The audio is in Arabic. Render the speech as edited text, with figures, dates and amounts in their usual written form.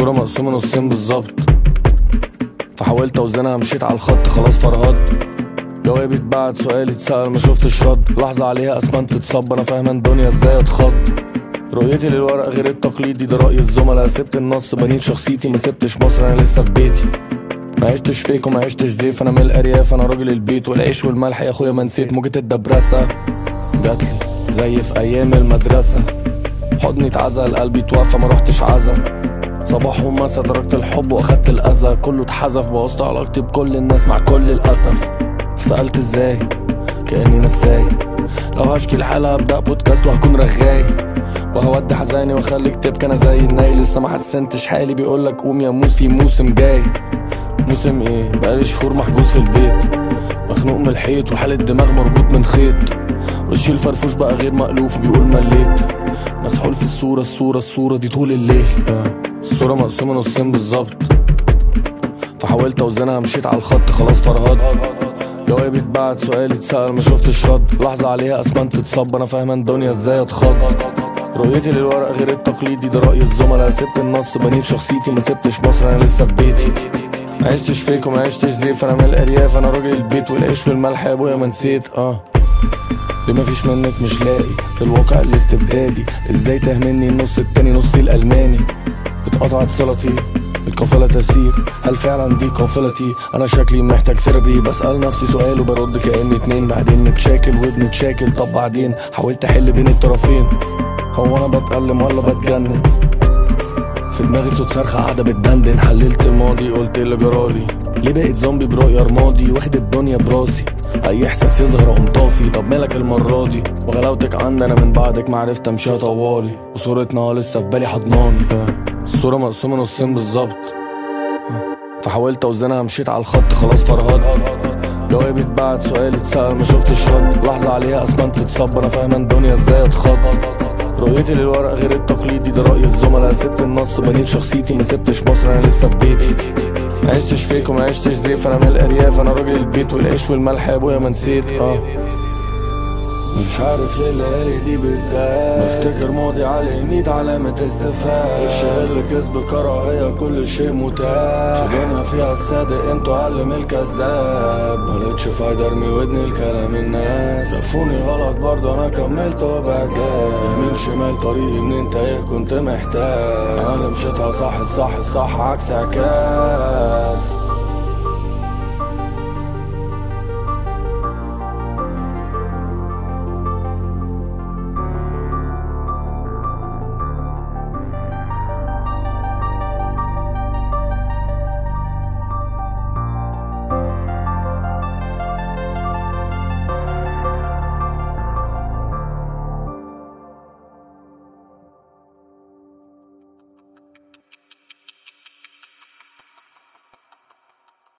الصورة مقسومة نصين بالظبط، فحاولت اوزنها مشيت على الخط خلاص فرهدت. جوابي اتبعت سؤالي اتسأل ما شفتش رد، لحظة عليها اسمنت اتصب انا فاهم الدنيا ازاي اتخض. رؤيتي للورق غير التقليدي ده رأي الزملاء، سبت النص بنيت شخصيتي ما سبتش مصر انا لسه في بيتي. ما عشتش فيك وما عشتش زيف، انا من الارياف انا راجل البيت والعيش والملح يا اخويا ما نسيت. موجة الدبرسة جاتلي زي في ايام المدرسة، حضني اتعزل قلبي توفى ما روحتش عزا. صباح ومسا تركت الحب واخدت الاذى، كله اتحذف بوظت علاقتي بكل الناس مع كل الاسف. سألت ازاي كأني نساي، لو هشكي الحالة هبدأ بودكاست وهكون رغاي، وهودي حزاني واخليك تبكي انا زي الناي. لسه ما حسنتش حالي بيقولك قوم يا موس في موسم جاي. موسم ايه بقالي شهور محجوز في البيت، مخنوق من الحيط وحالة دماغ مربوط من خيط، وشي الفرفوش بقى غير مألوف بيقول مليت. مسحول في الصورة دي طول الليل. الصورة مقسومة نصين بالظبط، فحاولت اوزنها مشيت على الخط خلاص فرهدت. جوابي اتبعت سؤالي اتسأل ما شفتش رد، لحظة عليها اسمنت اتصب انا فاهم الدنيا ازاي اتخض. رؤيتي للورق غير التقليدي ده رأي الزملاء، سبت النص بنيت شخصيتي ما سبتش مصر انا لسه في بيتي. ما عشتش فيك وما عشتش زيف، انا من الارياف انا راجل البيت والعيش والملح يا ابويا ما نسيت. ليه مفيش منك مش لاقي في الواقع الاستبدادي، ازاي تهمني النص التاني نصي الالماني. اتقطعت صلتي القافلة تسير، هل فعلا دي قافلتي؟ انا شكلي محتاج ثيرابي، بسأل نفسي سؤال وبرد كأني اتنين، بعدين نتشاكل وبنتشاكل. طب بعدين حاولت احل بين الطرفين، هو انا بتألم ولا بتجنن؟ في دماغي صوت صرخة قاعدة بتدندن، حللت الماضي قلت اللي جرالي، ليه بقيت زومبي برؤية رمادي واخد الدنيا براسي، اي احساس يظهر اقوم طافي. طب مالك المرة دي وغلاوتك عندنا من بعدك معرفت امشيها طوالي، وصورتنا لسه في بالي حضناني. الصورة مقسومة نصين بالظبط، فحاولت اوزنها مشيت على الخط خلاص فرهدت. جوابي اتبعت سؤالي اتسأل ما شفتش رد، لحظة عليها اسمنت اتصب انا فاهم الدنيا ازاي اتخض. رؤيتي للورق غير التقليدي ده رأي الزملاء، سبت النص بنيت شخصيتي ما سبتش مصر انا لسه في بيتي. ما عشتش فيك وما عشتش زيف، انا من الارياف انا راجل البيت والعيش والملح يا ابويا ما نسيت. مش عارف ليه الليالي دي بالذات بفتكر ماضي عليه 100 علامة استفهام، الشغل كذب كراهية كل شيء متاح، في دنيا فيها الصادق انتوا اقل من الكذاب. ملقتش فايدة ارمي ودني لكلام الناس، لفوني غلط برضه انا كملت وبقى جاي، يمين شمال طريقي منين تايه كنت محتاج، انا مشيتها صح الصح عكس عكاس.